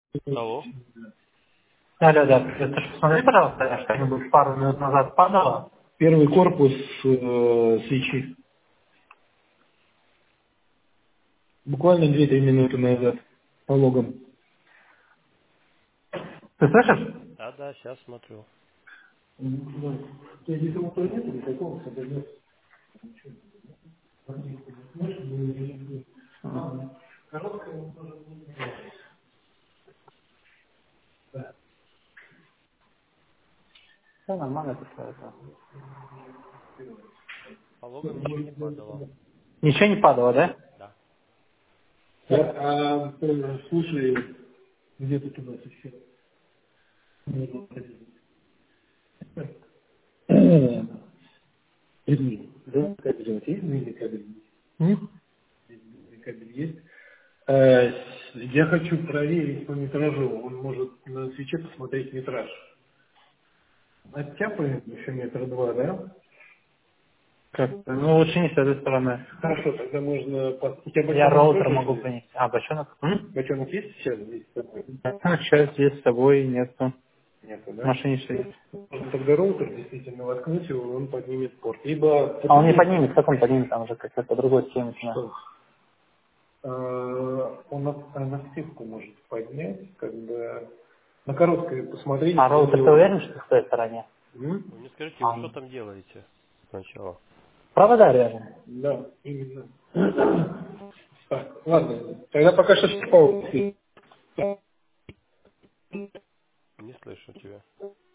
Алло. Алло, да. Ты ж посмотри, пожалуйста, что-нибудь пару минут назад падало. Первый корпус свечи. Буквально 2-3 минуты назад. По логам. Ты слышишь? Да, сейчас смотрю. Да. То есть, если мотора нет, или такого создает. Короткая. Да. Все нормально, это. По логам ничего не падало. Ничего не падало, да? Да. Слушай, где тут у нас еще? Да, кабель вот есть, длинный кабель есть. Длинный кабель есть. Я хочу проверить по метражу. Он может на свече посмотреть метраж. Оттяпаем еще метр два, да? Как? Ну, лучше не с этой стороны. Хорошо, тогда можно... У тебя Я бочонок роутер тоже могу здесь? принести. А, бочонок? Бочонок есть сейчас здесь с тобой? Сейчас здесь с собой нету. Нету, В да? машине стоит. Можно тогда роутер действительно воткнуть его, он поднимет порт. Либо... А он не поднимет, как он поднимет, там уже как-то по другой схеме. Что? Он на степку может поднять, когда... На короткое посмотреть. А роутер, ты уверен, что в той стороне? Вы мне скажите, вы что там делаете сначала? Провода режем. Да, именно. Так, ладно, тогда пока что пауза. Не слышу тебя.